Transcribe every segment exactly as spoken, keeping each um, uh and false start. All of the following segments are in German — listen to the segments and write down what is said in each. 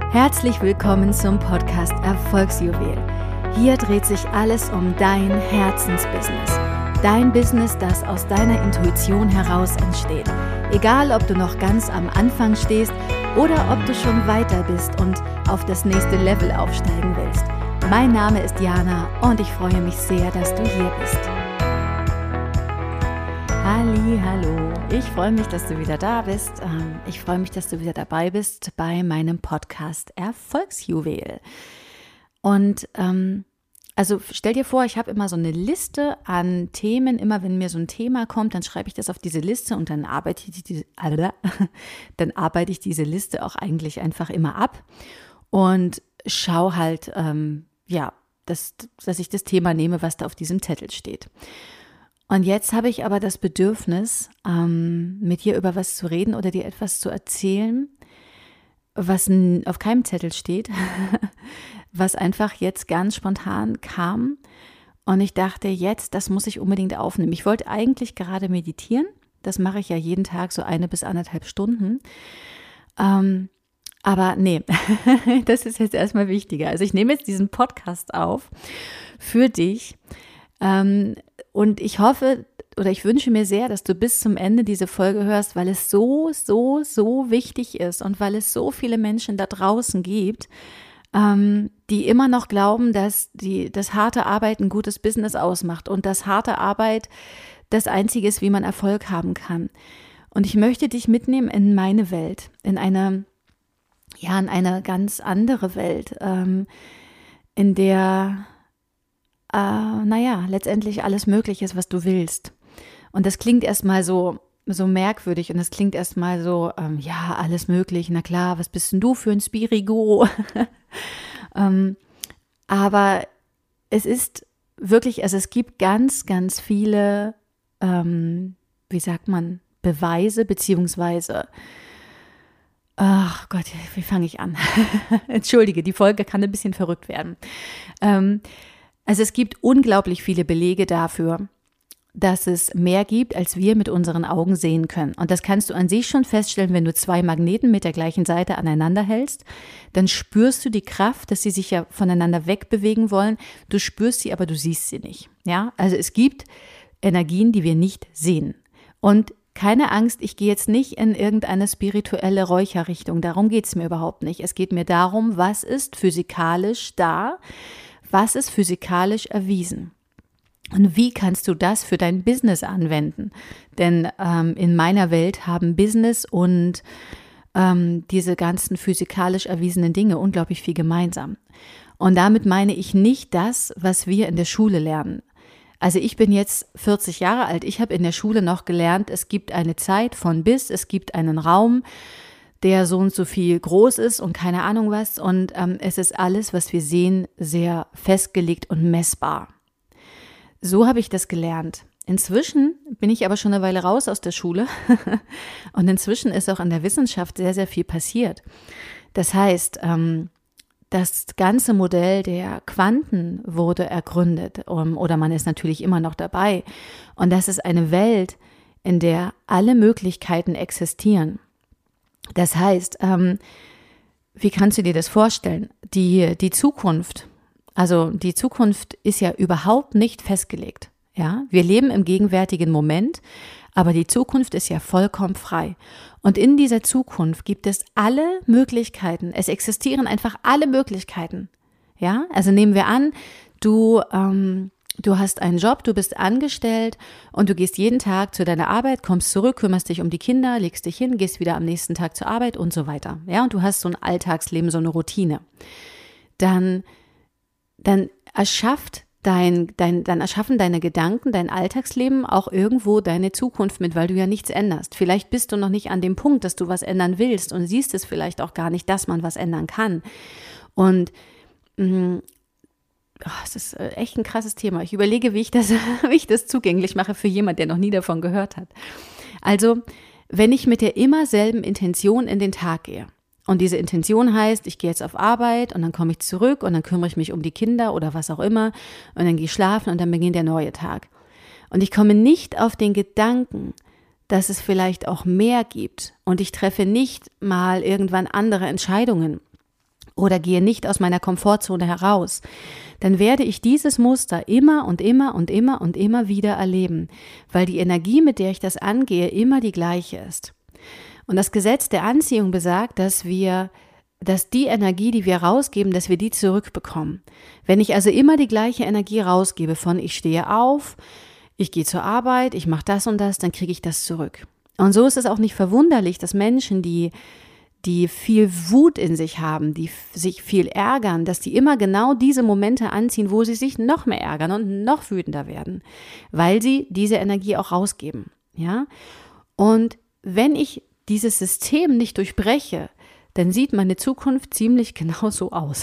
Herzlich willkommen zum Podcast Erfolgsjuwel. Hier dreht sich alles um dein Herzensbusiness. Dein Business, das aus deiner Intuition heraus entsteht. Egal, ob du noch ganz am Anfang stehst oder ob du schon weiter bist und auf das nächste Level aufsteigen willst. Mein Name ist Jana und ich freue mich sehr, dass du hier bist. Halli, hallo. Ich freue mich, dass du wieder da bist. Ich freue mich, dass du wieder dabei bist bei meinem Podcast Erfolgsjuwel. Und ähm, also stell dir vor, ich habe immer so eine Liste an Themen. Immer wenn mir so ein Thema kommt, dann schreibe ich das auf diese Liste und dann arbeite ich diese, dann arbeite ich diese Liste auch eigentlich einfach immer ab und schaue halt, ähm, ja, dass, dass ich das Thema nehme, was da auf diesem Zettel steht. Und jetzt habe ich aber das Bedürfnis, ähm, mit dir über was zu reden oder dir etwas zu erzählen, was n- auf keinem Zettel steht, was einfach jetzt ganz spontan kam. Und ich dachte, jetzt, das muss ich unbedingt aufnehmen. Ich wollte eigentlich gerade meditieren. Das mache ich ja jeden Tag so eine bis anderthalb Stunden. Ähm, aber nee, das ist jetzt erstmal wichtiger. Also ich nehme jetzt diesen Podcast auf für dich. Ähm, Und ich hoffe oder ich wünsche mir sehr, dass du bis zum Ende diese Folge hörst, weil es so, so, so wichtig ist und weil es so viele Menschen da draußen gibt, ähm, die immer noch glauben, dass die, das harte Arbeit ein gutes Business ausmacht und dass harte Arbeit das Einzige ist, wie man Erfolg haben kann. Und ich möchte dich mitnehmen in meine Welt, in eine, ja, in eine ganz andere Welt, ähm, in der Uh, naja, letztendlich alles möglich ist, was du willst. Und das klingt erstmal so, so merkwürdig und das klingt erstmal so, ähm, ja, alles möglich, na klar, was bist denn du für ein Spirigo? ähm, aber es ist wirklich, also es gibt ganz, ganz viele, ähm, wie sagt man, Beweise, beziehungsweise, ach Gott, wie fange ich an? Entschuldige, die Folge kann ein bisschen verrückt werden. Ähm, Also es gibt unglaublich viele Belege dafür, dass es mehr gibt, als wir mit unseren Augen sehen können. Und das kannst du an sich schon feststellen, wenn du zwei Magneten mit der gleichen Seite aneinander hältst, dann spürst du die Kraft, dass sie sich ja voneinander wegbewegen wollen. Du spürst sie, aber du siehst sie nicht. Ja, also es gibt Energien, die wir nicht sehen. Und keine Angst, ich gehe jetzt nicht in irgendeine spirituelle Räucherrichtung. Darum geht es mir überhaupt nicht. Es geht mir darum, was ist physikalisch da, was ist physikalisch erwiesen? Und wie kannst du das für dein Business anwenden? Denn ähm, in meiner Welt haben Business und ähm, diese ganzen physikalisch erwiesenen Dinge unglaublich viel gemeinsam. Und damit meine ich nicht das, was wir in der Schule lernen. Also ich bin jetzt vierzig Jahre alt, ich habe in der Schule noch gelernt, es gibt eine Zeit von bis, es gibt einen Raum, der so und so viel groß ist und keine Ahnung was. Und ähm, es ist alles, was wir sehen, sehr festgelegt und messbar. So habe ich das gelernt. Inzwischen bin ich aber schon eine Weile raus aus der Schule und inzwischen ist auch in der Wissenschaft sehr, sehr viel passiert. Das heißt, ähm, das ganze Modell der Quanten wurde ergründet um, oder man ist natürlich immer noch dabei. Und das ist eine Welt, in der alle Möglichkeiten existieren. Das heißt, ähm, wie kannst du dir das vorstellen? Die, die Zukunft, also die Zukunft ist ja überhaupt nicht festgelegt. Ja? Wir leben im gegenwärtigen Moment, aber die Zukunft ist ja vollkommen frei. Und in dieser Zukunft gibt es alle Möglichkeiten. Es existieren einfach alle Möglichkeiten. Ja? Also nehmen wir an, du ähm, Du hast einen Job, du bist angestellt und du gehst jeden Tag zu deiner Arbeit, kommst zurück, kümmerst dich um die Kinder, legst dich hin, gehst wieder am nächsten Tag zur Arbeit und so weiter. Ja, und du hast so ein Alltagsleben, so eine Routine. Dann, dann erschafft dein, dein, dann erschaffen deine Gedanken, dein Alltagsleben auch irgendwo deine Zukunft mit, weil du ja nichts änderst. Vielleicht bist du noch nicht an dem Punkt, dass du was ändern willst und siehst es vielleicht auch gar nicht, dass man was ändern kann. Und mh, Oh, das ist echt ein krasses Thema. Ich überlege, wie ich das, wie ich das zugänglich mache für jemanden, der noch nie davon gehört hat. Also, wenn ich mit der immer selben Intention in den Tag gehe und diese Intention heißt, ich gehe jetzt auf Arbeit und dann komme ich zurück und dann kümmere ich mich um die Kinder oder was auch immer und dann gehe ich schlafen und dann beginnt der neue Tag. Und ich komme nicht auf den Gedanken, dass es vielleicht auch mehr gibt und ich treffe nicht mal irgendwann andere Entscheidungen, oder gehe nicht aus meiner Komfortzone heraus, dann werde ich dieses Muster immer und immer und immer und immer wieder erleben, weil die Energie, mit der ich das angehe, immer die gleiche ist. Und das Gesetz der Anziehung besagt, dass wir, dass die Energie, die wir rausgeben, dass wir die zurückbekommen. Wenn ich also immer die gleiche Energie rausgebe von ich stehe auf, ich gehe zur Arbeit, ich mache das und das, dann kriege ich das zurück. Und so ist es auch nicht verwunderlich, dass Menschen, die die viel Wut in sich haben, die sich viel ärgern, dass die immer genau diese Momente anziehen, wo sie sich noch mehr ärgern und noch wütender werden, weil sie diese Energie auch rausgeben. Ja? Und wenn ich dieses System nicht durchbreche, dann sieht meine Zukunft ziemlich genau so aus.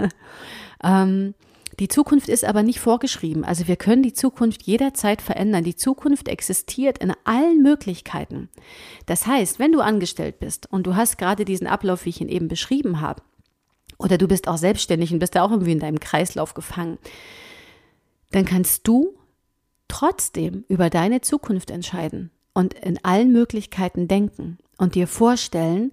ähm, Die Zukunft ist aber nicht vorgeschrieben. Also wir können die Zukunft jederzeit verändern. Die Zukunft existiert in allen Möglichkeiten. Das heißt, wenn du angestellt bist und du hast gerade diesen Ablauf, wie ich ihn eben beschrieben habe, oder du bist auch selbstständig und bist da auch irgendwie in deinem Kreislauf gefangen, dann kannst du trotzdem über deine Zukunft entscheiden und in allen Möglichkeiten denken und dir vorstellen,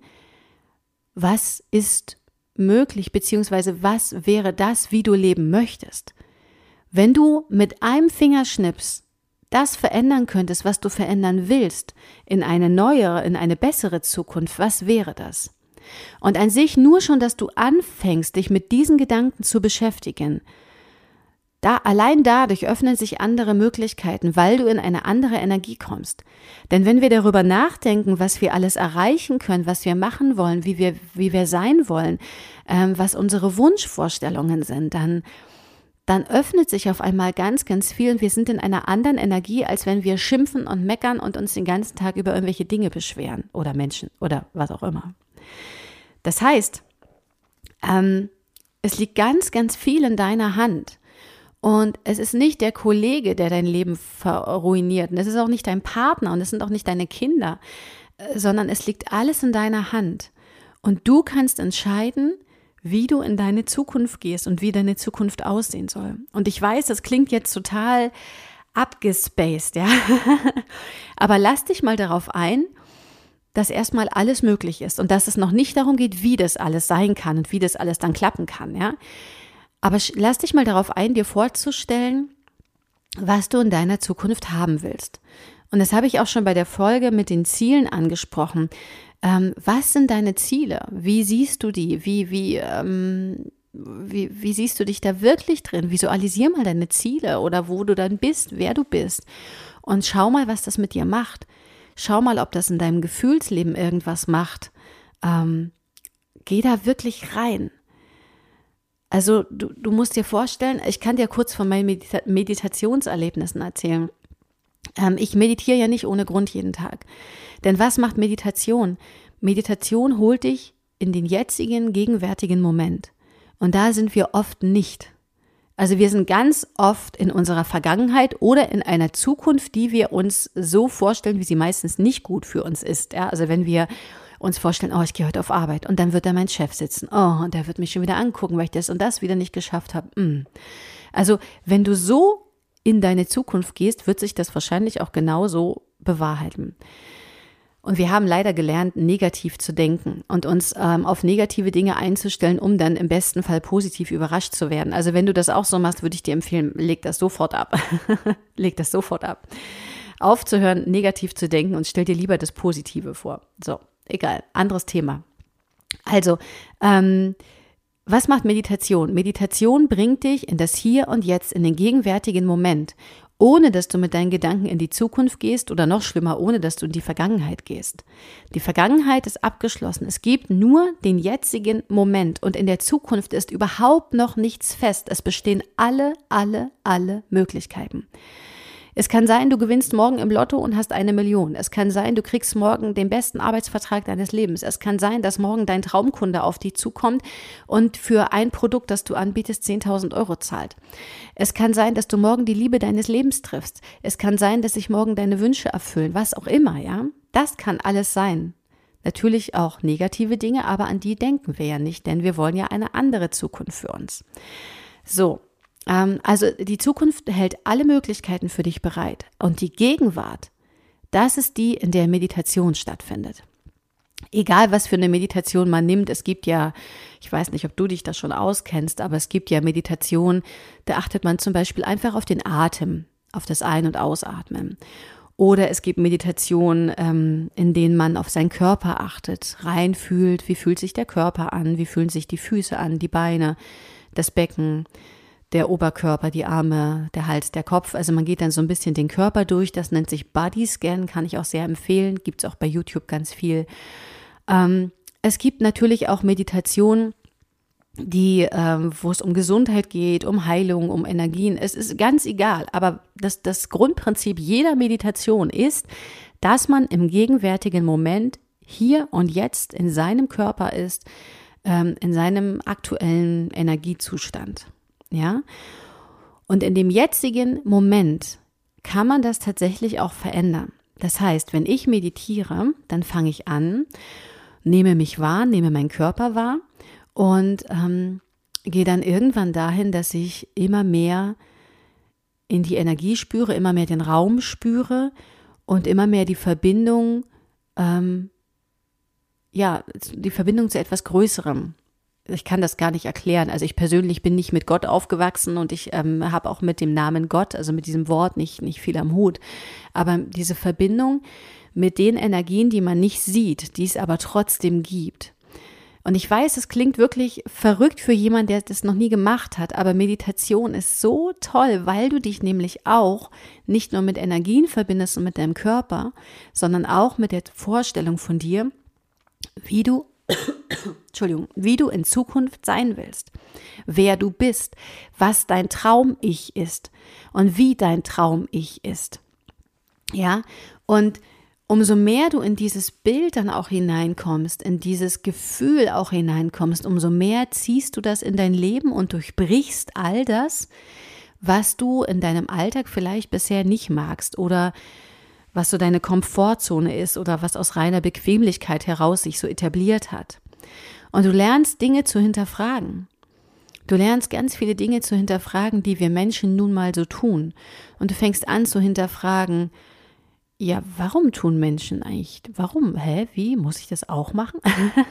was ist möglich, beziehungsweise was wäre das, wie du leben möchtest. Wenn du mit einem Fingerschnips das verändern könntest, was du verändern willst, in eine neuere, in eine bessere Zukunft, was wäre das? Und an sich nur schon, dass du anfängst, dich mit diesen Gedanken zu beschäftigen, da, allein dadurch öffnen sich andere Möglichkeiten, weil du in eine andere Energie kommst. Denn wenn wir darüber nachdenken, was wir alles erreichen können, was wir machen wollen, wie wir, wie wir sein wollen, ähm, was unsere Wunschvorstellungen sind, dann, dann öffnet sich auf einmal ganz, ganz viel und wir sind in einer anderen Energie, als wenn wir schimpfen und meckern und uns den ganzen Tag über irgendwelche Dinge beschweren oder Menschen oder was auch immer. Das heißt, ähm, es liegt ganz, ganz viel in deiner Hand. Und es ist nicht der Kollege, der dein Leben ruiniert. Und es ist auch nicht dein Partner und es sind auch nicht deine Kinder, sondern es liegt alles in deiner Hand. Und du kannst entscheiden, wie du in deine Zukunft gehst und wie deine Zukunft aussehen soll. Und ich weiß, das klingt jetzt total abgespaced, ja. Aber lass dich mal darauf ein, dass erstmal alles möglich ist und dass es noch nicht darum geht, wie das alles sein kann und wie das alles dann klappen kann, ja. Aber lass dich mal darauf ein, dir vorzustellen, was du in deiner Zukunft haben willst. Und das habe ich auch schon bei der Folge mit den Zielen angesprochen. Ähm, was sind deine Ziele? Wie siehst du die? Wie, wie, ähm, wie, wie siehst du dich da wirklich drin? Visualisier mal deine Ziele oder wo du dann bist, wer du bist. Und schau mal, was das mit dir macht. Schau mal, ob das in deinem Gefühlsleben irgendwas macht. Ähm, geh da wirklich rein. Also du, du musst dir vorstellen, ich kann dir kurz von meinen Medita- Meditationserlebnissen erzählen. Ähm, ich meditiere ja nicht ohne Grund jeden Tag. Denn was macht Meditation? Meditation holt dich in den jetzigen, gegenwärtigen Moment. Und da sind wir oft nicht. Also wir sind ganz oft in unserer Vergangenheit oder in einer Zukunft, die wir uns so vorstellen, wie sie meistens nicht gut für uns ist. Ja? Also wenn wir uns vorstellen, oh, ich gehe heute auf Arbeit und dann wird da mein Chef sitzen. Oh, und der wird mich schon wieder angucken, weil ich das und das wieder nicht geschafft habe. Mm. Also wenn du so in deine Zukunft gehst, wird sich das wahrscheinlich auch genauso bewahrheiten. Und wir haben leider gelernt, negativ zu denken und uns ähm, auf negative Dinge einzustellen, um dann im besten Fall positiv überrascht zu werden. Also wenn du das auch so machst, würde ich dir empfehlen, leg das sofort ab. leg das sofort ab. Aufzuhören, negativ zu denken und stell dir lieber das Positive vor. So. Egal, anderes Thema. Also, ähm, was macht Meditation? Meditation bringt dich in das Hier und Jetzt, in den gegenwärtigen Moment, ohne dass du mit deinen Gedanken in die Zukunft gehst oder noch schlimmer, ohne dass du in die Vergangenheit gehst. Die Vergangenheit ist abgeschlossen. Es gibt nur den jetzigen Moment und in der Zukunft ist überhaupt noch nichts fest. Es bestehen alle, alle, alle Möglichkeiten. Es kann sein, du gewinnst morgen im Lotto und hast eine Million. Es kann sein, du kriegst morgen den besten Arbeitsvertrag deines Lebens. Es kann sein, dass morgen dein Traumkunde auf dich zukommt und für ein Produkt, das du anbietest, zehntausend Euro zahlt. Es kann sein, dass du morgen die Liebe deines Lebens triffst. Es kann sein, dass sich morgen deine Wünsche erfüllen, was auch immer, ja. Das kann alles sein. Natürlich auch negative Dinge, aber an die denken wir ja nicht, denn wir wollen ja eine andere Zukunft für uns. So. Also die Zukunft hält alle Möglichkeiten für dich bereit und die Gegenwart, das ist die, in der Meditation stattfindet. Egal, was für eine Meditation man nimmt, es gibt ja, ich weiß nicht, ob du dich da schon auskennst, aber es gibt ja Meditationen, da achtet man zum Beispiel einfach auf den Atem, auf das Ein- und Ausatmen. Oder es gibt Meditationen, ähm, in denen man auf seinen Körper achtet, reinfühlt, wie fühlt sich der Körper an, wie fühlen sich die Füße an, die Beine, das Becken, der Oberkörper, die Arme, der Hals, der Kopf. Also man geht dann so ein bisschen den Körper durch, das nennt sich Body Scan, kann ich auch sehr empfehlen, gibt es auch bei YouTube ganz viel. Ähm, es gibt natürlich auch Meditationen, die, ähm, wo es um Gesundheit geht, um Heilung, um Energien. Es ist ganz egal, aber das, das Grundprinzip jeder Meditation ist, dass man im gegenwärtigen Moment hier und jetzt in seinem Körper ist, ähm, in seinem aktuellen Energiezustand. Ja? Und in dem jetzigen Moment kann man das tatsächlich auch verändern. Das heißt, wenn ich meditiere, dann fange ich an, nehme mich wahr, nehme meinen Körper wahr und ähm, gehe dann irgendwann dahin, dass ich immer mehr in die Energie spüre, immer mehr den Raum spüre und immer mehr die Verbindung, ähm, ja, die Verbindung zu etwas Größerem. Ich kann das gar nicht erklären. Also ich persönlich bin nicht mit Gott aufgewachsen und ich ähm, habe auch mit dem Namen Gott, also mit diesem Wort nicht, nicht viel am Hut. Aber diese Verbindung mit den Energien, die man nicht sieht, die es aber trotzdem gibt. Und ich weiß, es klingt wirklich verrückt für jemanden, der das noch nie gemacht hat, aber Meditation ist so toll, weil du dich nämlich auch nicht nur mit Energien verbindest und mit deinem Körper, sondern auch mit der Vorstellung von dir, wie du, Entschuldigung, wie du in Zukunft sein willst, wer du bist, was dein Traum-Ich ist und wie dein Traum-Ich ist. Ja, und umso mehr du in dieses Bild dann auch hineinkommst, in dieses Gefühl auch hineinkommst, umso mehr ziehst du das in dein Leben und durchbrichst all das, was du in deinem Alltag vielleicht bisher nicht magst oder was so deine Komfortzone ist oder was aus reiner Bequemlichkeit heraus sich so etabliert hat. Und du lernst Dinge zu hinterfragen. Du lernst ganz viele Dinge zu hinterfragen, die wir Menschen nun mal so tun. Und du fängst an zu hinterfragen, ja, warum tun Menschen eigentlich, warum, hä, wie, muss ich das auch machen?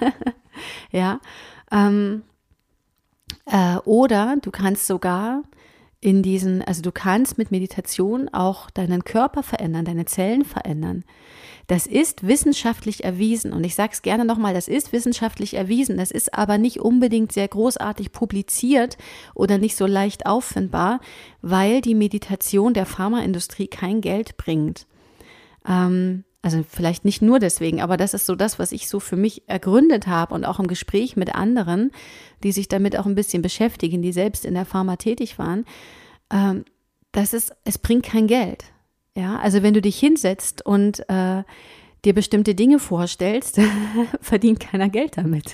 ja, ähm, äh, oder du kannst sogar in diesen, also du kannst mit Meditation auch deinen Körper verändern, deine Zellen verändern. Das ist wissenschaftlich erwiesen und ich sage es gerne nochmal, das ist wissenschaftlich erwiesen, das ist aber nicht unbedingt sehr großartig publiziert oder nicht so leicht auffindbar, weil die Meditation der Pharmaindustrie kein Geld bringt. Ähm, also vielleicht nicht nur deswegen, aber das ist so das, was ich so für mich ergründet habe und auch im Gespräch mit anderen, die sich damit auch ein bisschen beschäftigen, die selbst in der Pharma tätig waren, ähm, das ist, es bringt kein Geld. Ja, also wenn du dich hinsetzt und äh, dir bestimmte Dinge vorstellst, verdient keiner Geld damit.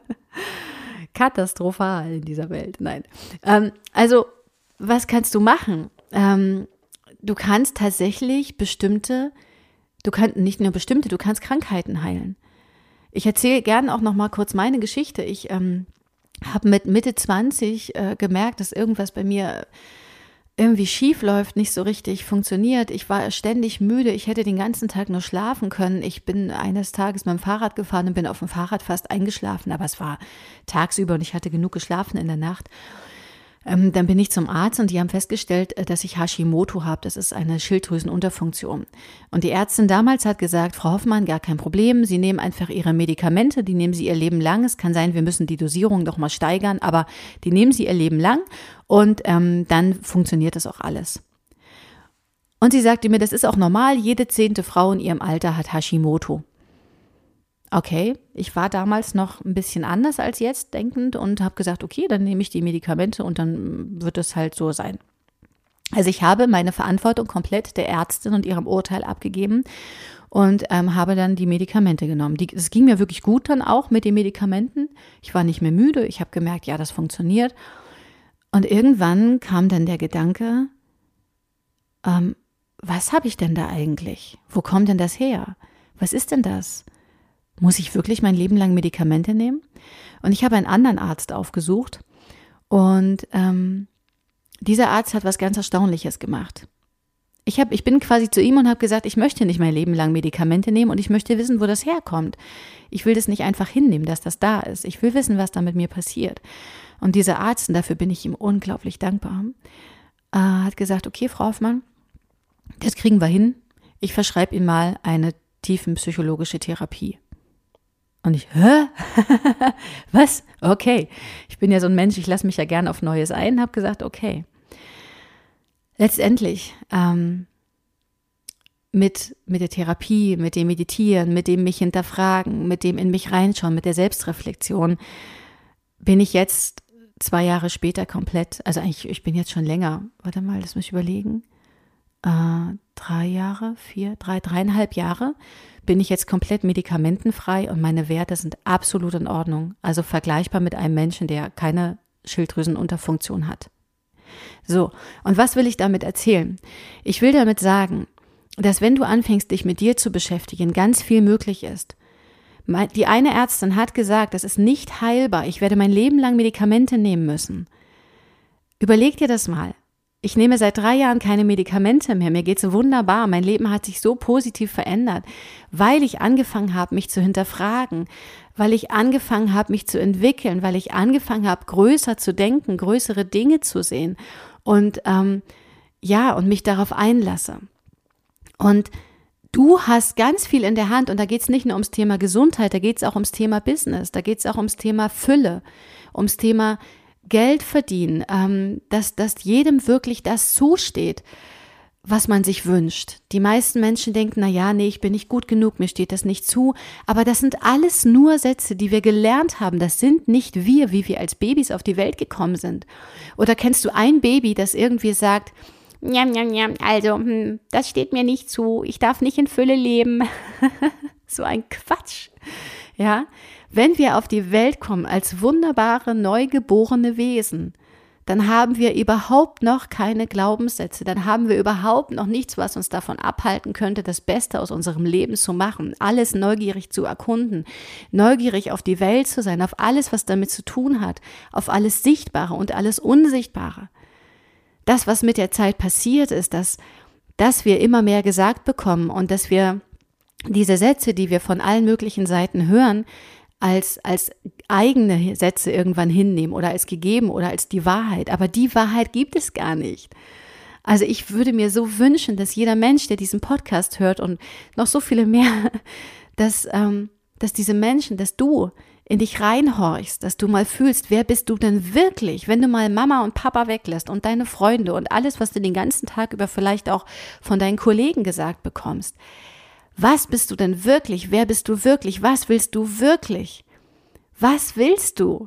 Katastrophal in dieser Welt. Nein. Ähm, also was kannst du machen? Ähm, du kannst tatsächlich bestimmte Du kannst nicht nur bestimmte, du kannst Krankheiten heilen. Ich erzähle gerne auch noch mal kurz meine Geschichte. Ich ähm, habe mit Mitte zwanzig äh, gemerkt, dass irgendwas bei mir irgendwie schief läuft, nicht so richtig funktioniert. Ich war ständig müde, ich hätte den ganzen Tag nur schlafen können. Ich bin eines Tages mit dem Fahrrad gefahren und bin auf dem Fahrrad fast eingeschlafen, aber es war tagsüber und ich hatte genug geschlafen in der Nacht. Ähm, dann bin ich zum Arzt und die haben festgestellt, dass ich Hashimoto habe. Das ist eine Schilddrüsenunterfunktion. Und die Ärztin damals hat gesagt, Frau Hoffmann, gar kein Problem. Sie nehmen einfach Ihre Medikamente, die nehmen Sie Ihr Leben lang. Es kann sein, wir müssen die Dosierung noch mal steigern, aber die nehmen Sie Ihr Leben lang und ähm, dann funktioniert das auch alles. Und sie sagte mir, das ist auch normal. Jede zehnte Frau in ihrem Alter hat Hashimoto. Okay, ich war damals noch ein bisschen anders als jetzt denkend und habe gesagt, okay, dann nehme ich die Medikamente und dann wird es halt so sein. Also ich habe meine Verantwortung komplett der Ärztin und ihrem Urteil abgegeben und ähm, habe dann die Medikamente genommen. Es ging mir wirklich gut dann auch mit den Medikamenten. Ich war nicht mehr müde, ich habe gemerkt, ja, das funktioniert. Und irgendwann kam dann der Gedanke, ähm, was habe ich denn da eigentlich? Wo kommt denn das her? Was ist denn das? Muss ich wirklich mein Leben lang Medikamente nehmen? Und ich habe einen anderen Arzt aufgesucht und ähm, dieser Arzt hat was ganz Erstaunliches gemacht. Ich, hab, ich bin quasi zu ihm und habe gesagt, ich möchte nicht mein Leben lang Medikamente nehmen und ich möchte wissen, wo das herkommt. Ich will das nicht einfach hinnehmen, dass das da ist. Ich will wissen, was da mit mir passiert. Und dieser Arzt, und dafür bin ich ihm unglaublich dankbar, äh, hat gesagt, okay, Frau Hoffmann, das kriegen wir hin. Ich verschreibe Ihnen mal eine tiefenpsychologische Therapie. Und ich, hä? Was? Okay. Ich bin ja so ein Mensch, ich lasse mich ja gern auf Neues ein, habe gesagt, okay. Letztendlich ähm, mit, mit der Therapie, mit dem Meditieren, mit dem mich hinterfragen, mit dem in mich reinschauen, mit der Selbstreflexion bin ich jetzt zwei Jahre später komplett, also eigentlich, ich bin jetzt schon länger, warte mal, lass mich überlegen, äh, drei Jahre, vier, drei, dreieinhalb Jahre bin ich jetzt komplett medikamentenfrei und meine Werte sind absolut in Ordnung, also vergleichbar mit einem Menschen, der keine Schilddrüsenunterfunktion hat. So, und was will ich damit erzählen? Ich will damit sagen, dass wenn du anfängst, dich mit dir zu beschäftigen, ganz viel möglich ist. Die eine Ärztin hat gesagt, das ist nicht heilbar, ich werde mein Leben lang Medikamente nehmen müssen. Überleg dir das mal. Ich nehme seit drei Jahren keine Medikamente mehr, mir geht's wunderbar, mein Leben hat sich so positiv verändert, weil ich angefangen habe, mich zu hinterfragen, weil ich angefangen habe, mich zu entwickeln, weil ich angefangen habe, größer zu denken, größere Dinge zu sehen und ähm, ja, und mich darauf einlasse. Und du hast ganz viel in der Hand und da geht es nicht nur ums Thema Gesundheit, da geht es auch ums Thema Business, da geht es auch ums Thema Fülle, ums Thema Geld verdienen, ähm, dass, dass jedem wirklich das zusteht, was man sich wünscht. Die meisten Menschen denken, na ja, nee, ich bin nicht gut genug, mir steht das nicht zu, aber das sind alles nur Sätze, die wir gelernt haben, das sind nicht wir, wie wir als Babys auf die Welt gekommen sind. Oder kennst du ein Baby, das irgendwie sagt, njam, njam, njam, also, hm, das steht mir nicht zu, ich darf nicht in Fülle leben. So ein Quatsch. Ja, wenn wir auf die Welt kommen als wunderbare, neugeborene Wesen, dann haben wir überhaupt noch keine Glaubenssätze, dann haben wir überhaupt noch nichts, was uns davon abhalten könnte, das Beste aus unserem Leben zu machen, alles neugierig zu erkunden, neugierig auf die Welt zu sein, auf alles, was damit zu tun hat, auf alles Sichtbare und alles Unsichtbare. Das, was mit der Zeit passiert ist, dass, dass wir immer mehr gesagt bekommen und dass wir diese Sätze, die wir von allen möglichen Seiten hören, als, als eigene Sätze irgendwann hinnehmen oder als gegeben oder als die Wahrheit. Aber die Wahrheit gibt es gar nicht. Also ich würde mir so wünschen, dass jeder Mensch, der diesen Podcast hört und noch so viele mehr, dass, ähm, dass diese Menschen, dass du in dich reinhorchst, dass du mal fühlst, wer bist du denn wirklich, wenn du mal Mama und Papa weglässt und deine Freunde und alles, was du den ganzen Tag über vielleicht auch von deinen Kollegen gesagt bekommst. Was bist du denn wirklich? Wer bist du wirklich? Was willst du wirklich? Was willst du?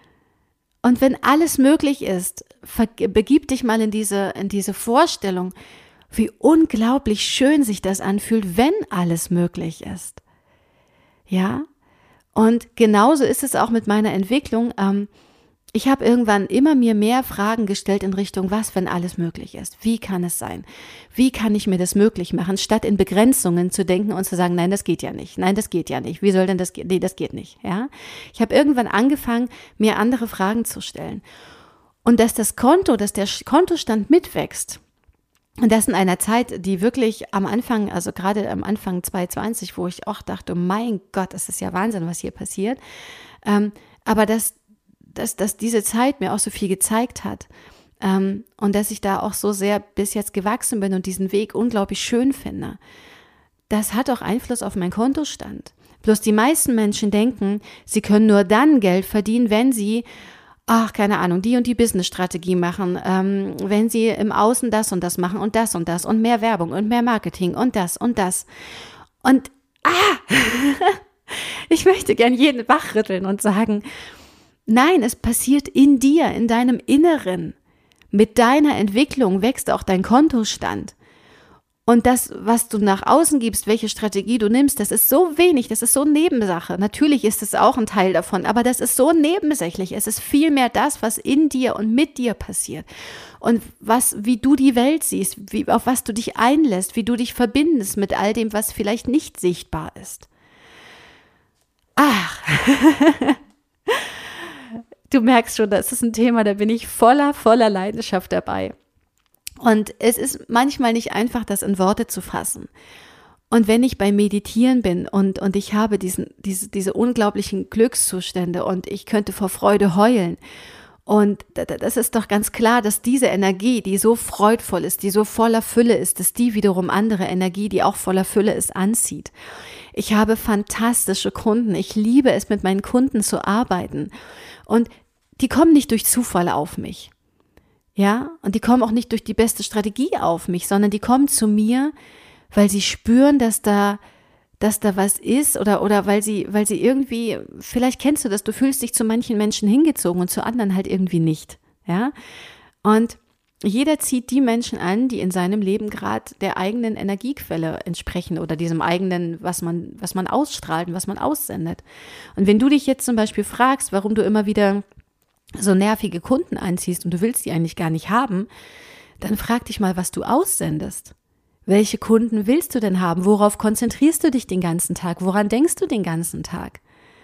Und wenn alles möglich ist, begib dich mal in diese, in diese Vorstellung, wie unglaublich schön sich das anfühlt, wenn alles möglich ist. Ja? Und genauso ist es auch mit meiner Entwicklung. Ähm, Ich habe irgendwann immer mir mehr Fragen gestellt in Richtung, was, wenn alles möglich ist? Wie kann es sein? Wie kann ich mir das möglich machen, statt in Begrenzungen zu denken und zu sagen, nein, das geht ja nicht. Nein, das geht ja nicht. Wie soll denn das gehen? Nee, das geht nicht. Ja? Ich habe irgendwann angefangen, mir andere Fragen zu stellen. Und dass das Konto, dass der Kontostand mitwächst, und das in einer Zeit, die wirklich am Anfang, also gerade am Anfang zwanzig zwanzig, wo ich auch dachte, mein Gott, das ist ja Wahnsinn, was hier passiert. Ähm, aber dass Dass, dass diese Zeit mir auch so viel gezeigt hat ähm, und dass ich da auch so sehr bis jetzt gewachsen bin und diesen Weg unglaublich schön finde, das hat auch Einfluss auf meinen Kontostand. Bloß die meisten Menschen denken, sie können nur dann Geld verdienen, wenn sie, ach, keine Ahnung, die und die Business-Strategie machen, ähm, wenn sie im Außen das und das machen und das und das und mehr Werbung und mehr Marketing und das und das. Und, ah, ich möchte gern jeden wachrütteln und sagen, nein, es passiert in dir, in deinem Inneren. Mit deiner Entwicklung wächst auch dein Kontostand. Und das, was du nach außen gibst, welche Strategie du nimmst, das ist so wenig, das ist so Nebensache. Natürlich ist es auch ein Teil davon, aber das ist so nebensächlich. Es ist vielmehr das, was in dir und mit dir passiert. Und was, wie du die Welt siehst, wie, auf was du dich einlässt, wie du dich verbindest mit all dem, was vielleicht nicht sichtbar ist. Ach, du merkst schon, das ist ein Thema, da bin ich voller, voller Leidenschaft dabei. Und es ist manchmal nicht einfach, das in Worte zu fassen. Und wenn ich beim Meditieren bin und, und ich habe diesen, diese, diese unglaublichen Glückszustände und ich könnte vor Freude heulen, und das ist doch ganz klar, dass diese Energie, die so freudvoll ist, die so voller Fülle ist, dass die wiederum andere Energie, die auch voller Fülle ist, anzieht. Ich habe fantastische Kunden. Ich liebe es, mit meinen Kunden zu arbeiten. Und die kommen nicht durch Zufall auf mich. Ja, und die kommen auch nicht durch die beste Strategie auf mich, sondern die kommen zu mir, weil sie spüren, dass da dass da was ist oder, oder weil sie, weil sie irgendwie, vielleicht kennst du das, du fühlst dich zu manchen Menschen hingezogen und zu anderen halt irgendwie nicht, ja. Und jeder zieht die Menschen an, die in seinem Leben gerade der eigenen Energiequelle entsprechen oder diesem eigenen, was man, was man ausstrahlt und was man aussendet. Und wenn du dich jetzt zum Beispiel fragst, warum du immer wieder so nervige Kunden anziehst und du willst die eigentlich gar nicht haben, dann frag dich mal, was du aussendest. Welche Kunden willst du denn haben? Worauf konzentrierst du dich den ganzen Tag? Woran denkst du den ganzen Tag?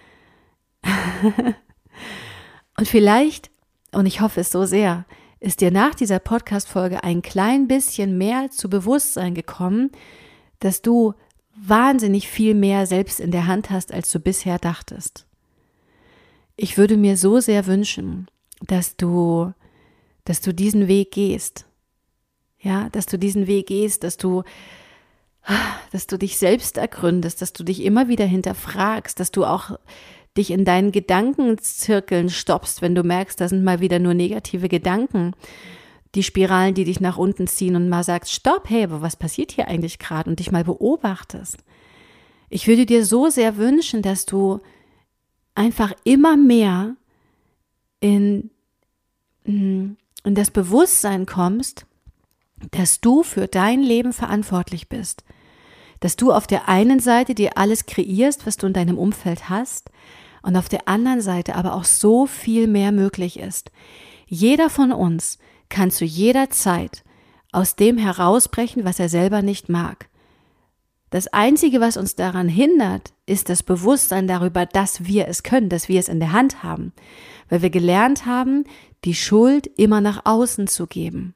Und vielleicht, und ich hoffe es so sehr, ist dir nach dieser Podcast-Folge ein klein bisschen mehr zu Bewusstsein gekommen, dass du wahnsinnig viel mehr selbst in der Hand hast, als du bisher dachtest. Ich würde mir so sehr wünschen, dass du, dass du diesen Weg gehst. Ja, dass du diesen Weg gehst, dass du, dass du dich selbst ergründest, dass du dich immer wieder hinterfragst, dass du auch dich in deinen Gedankenzirkeln stoppst, wenn du merkst, da sind mal wieder nur negative Gedanken, die Spiralen, die dich nach unten ziehen und mal sagst, stopp, hey, aber was passiert hier eigentlich gerade und dich mal beobachtest. Ich würde dir so sehr wünschen, dass du einfach immer mehr in, in das Bewusstsein kommst, dass du für dein Leben verantwortlich bist, dass du auf der einen Seite dir alles kreierst, was du in deinem Umfeld hast, und auf der anderen Seite aber auch so viel mehr möglich ist. Jeder von uns kann zu jeder Zeit aus dem herausbrechen, was er selber nicht mag. Das Einzige, was uns daran hindert, ist das Bewusstsein darüber, dass wir es können, dass wir es in der Hand haben, weil wir gelernt haben, die Schuld immer nach außen zu geben.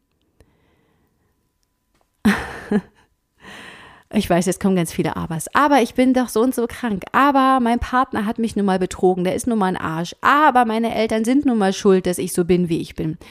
Ich weiß, jetzt kommen ganz viele Abers. Aber ich bin doch so und so krank. Aber mein Partner hat mich nun mal betrogen. Der ist nun mal ein Arsch. Aber meine Eltern sind nun mal schuld, dass ich so bin, wie ich bin.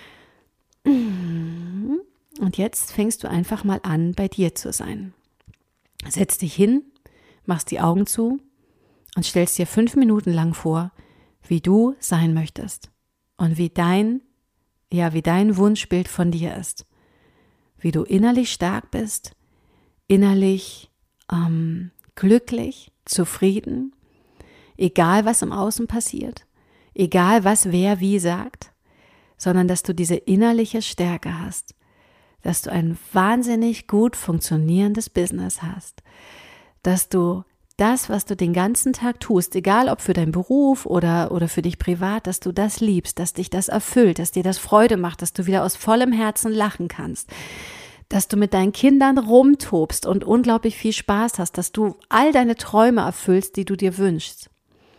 Und jetzt fängst du einfach mal an, bei dir zu sein. Setz dich hin, machst die Augen zu und stellst dir fünf Minuten lang vor, wie du sein möchtest. Und wie dein, ja, wie dein Wunschbild von dir ist. Wie du innerlich stark bist, innerlich ähm, glücklich, zufrieden, egal was im Außen passiert, egal was wer wie sagt, sondern dass du diese innerliche Stärke hast, dass du ein wahnsinnig gut funktionierendes Business hast, dass du das, was du den ganzen Tag tust, egal ob für deinen Beruf oder, oder für dich privat, dass du das liebst, dass dich das erfüllt, dass dir das Freude macht, dass du wieder aus vollem Herzen lachen kannst, dass du mit deinen Kindern rumtobst und unglaublich viel Spaß hast, dass du all deine Träume erfüllst, die du dir wünschst.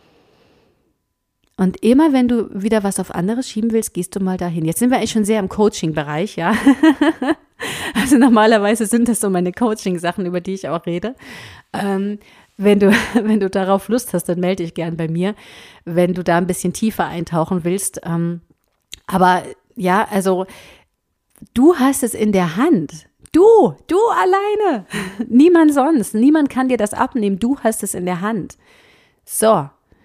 Und immer, wenn du wieder was auf anderes schieben willst, gehst du mal dahin. Jetzt sind wir eigentlich schon sehr im Coaching-Bereich, ja. Also normalerweise sind das so meine Coaching-Sachen, über die ich auch rede. Ähm, wenn du, wenn du darauf Lust hast, dann melde dich gern bei mir, wenn du da ein bisschen tiefer eintauchen willst. Ähm, aber ja, also du hast es in der Hand. Du, du alleine. Niemand sonst. Niemand kann dir das abnehmen. Du hast es in der Hand. So.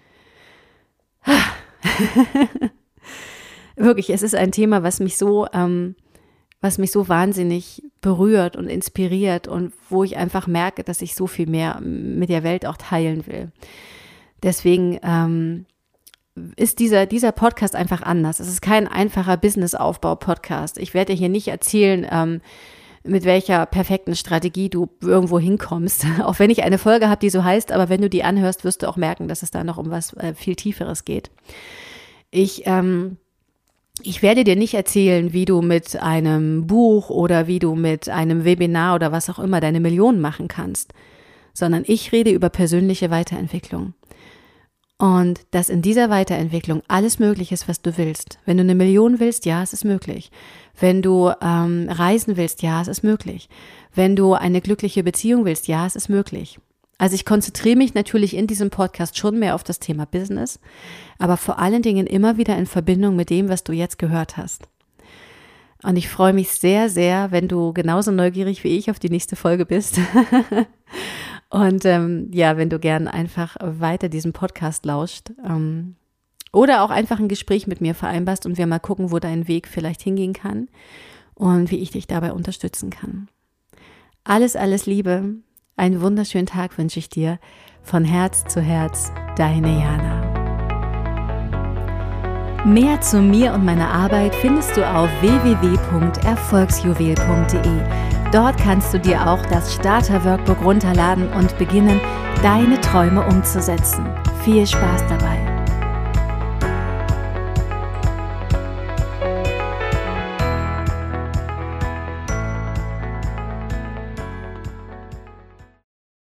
Wirklich, es ist ein Thema, was mich so, ähm, was mich so wahnsinnig berührt und inspiriert und wo ich einfach merke, dass ich so viel mehr mit der Welt auch teilen will. Deswegen ähm, ist dieser, dieser Podcast einfach anders. Es ist kein einfacher Businessaufbau-Podcast. Ich werde dir hier nicht erzählen, ähm, mit welcher perfekten Strategie du irgendwo hinkommst. Auch wenn ich eine Folge habe, die so heißt, aber wenn du die anhörst, wirst du auch merken, dass es da noch um was äh, viel Tieferes geht. Ich, ähm, ich werde dir nicht erzählen, wie du mit einem Buch oder wie du mit einem Webinar oder was auch immer deine Millionen machen kannst, sondern ich rede über persönliche Weiterentwicklung. Und dass in dieser Weiterentwicklung alles möglich ist, was du willst. Wenn du eine Million willst, ja, es ist möglich. Wenn du ähm, reisen willst, ja, es ist möglich. Wenn du eine glückliche Beziehung willst, ja, es ist möglich. Also ich konzentriere mich natürlich in diesem Podcast schon mehr auf das Thema Business, aber vor allen Dingen immer wieder in Verbindung mit dem, was du jetzt gehört hast. Und ich freue mich sehr, sehr, wenn du genauso neugierig wie ich auf die nächste Folge bist. Und ähm, ja, wenn du gern einfach weiter diesem Podcast lauscht ähm, oder auch einfach ein Gespräch mit mir vereinbarst und wir mal gucken, wo dein Weg vielleicht hingehen kann und wie ich dich dabei unterstützen kann. Alles, alles Liebe, einen wunderschönen Tag wünsche ich dir. Von Herz zu Herz, deine Jana. Mehr zu mir und meiner Arbeit findest du auf w w w punkt erfolgsjuwel punkt de. Dort kannst du dir auch das Starter-Workbook runterladen und beginnen, deine Träume umzusetzen. Viel Spaß dabei!